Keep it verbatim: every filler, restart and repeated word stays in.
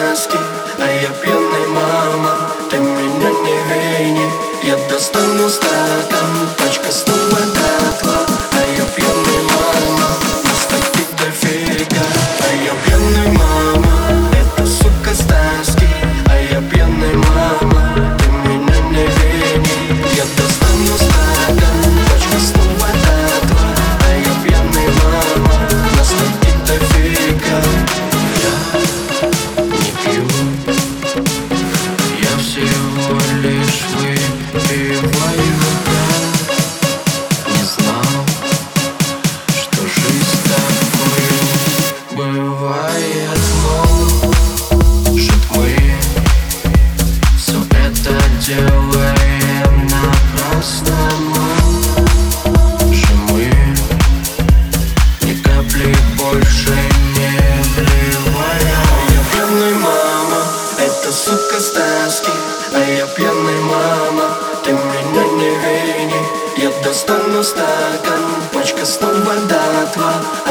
сказки, а я пьяный, мама, ты меня не вини. Я достану стакан, пачка снова дотла. А я пьяный, мама, нас таких дофига. А я пьяный, мама, это, сука, сказки. А я пьяный, мама, ты меня не вини. Я достану стакан, пачка снова дотла. А я пьяный, мама, нас таких дофига. Я не пью, я всего лишь выпиваю. Не знал, что жизнь такой бывает. Может, мы все это делаем напрасно? Же мы ни капли больше не вливаем. Я пьяный, мама, это, сука, сказки. А я пьяный, мама, ты меня не вини. Я достану стакан, пачка снова дотла.